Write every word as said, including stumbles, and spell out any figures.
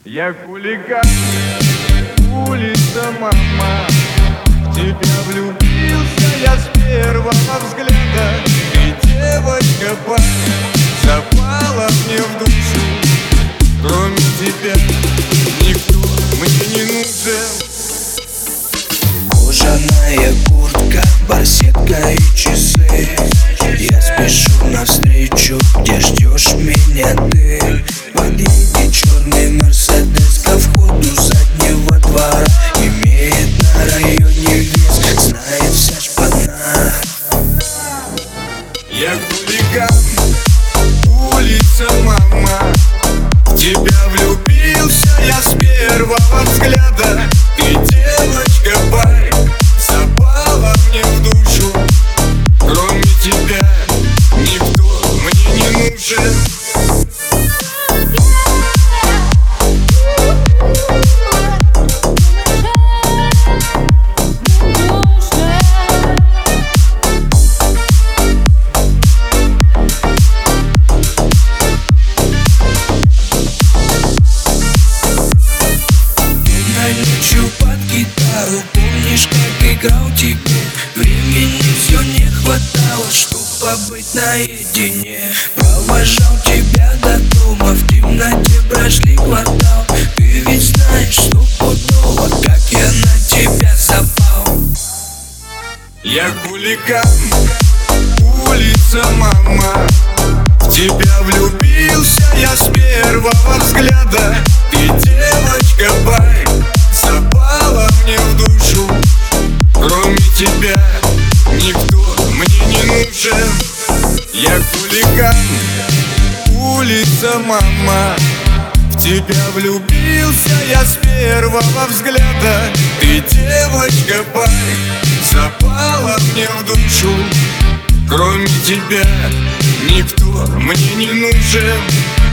Я хулиган, улица, мама. В тебя влюбился я с первого взгляда. Ты, девочка, парень, запала мне в душу. Кроме тебя никто мне не нужен. Кожаная куртка, барсетка и часы. Я спешу навстречу, где ждешь меня ты. Подъедет черный мерседес ко входу заднего двора. Имеет на районе вес, знает вся шпана. Я хулиган, улица, мама. В тебя влюбился я с первого взгляда. Ты, девочка, парень, запала мне в душу. Кроме тебя никто мне не нужен. Ночью под гитару, помнишь, как играл тебе? Времени все не хватало, чтоб побыть наедине. Провожал тебя до дома, в темноте прошли квартал. Ты ведь знаешь, что путного, как я на тебя запал. Я хулиган, улица, мама. В тебя влюбился я с первого взгляда. Ты, девочка, парень, запала мне в душу. Кроме тебя никто мне не нужен. Я хулиган, улица, мама. В тебя влюбился я с первого взгляда. Ты, девочка, парень, запала мне в душу. Кроме тебя никто мне не нужен.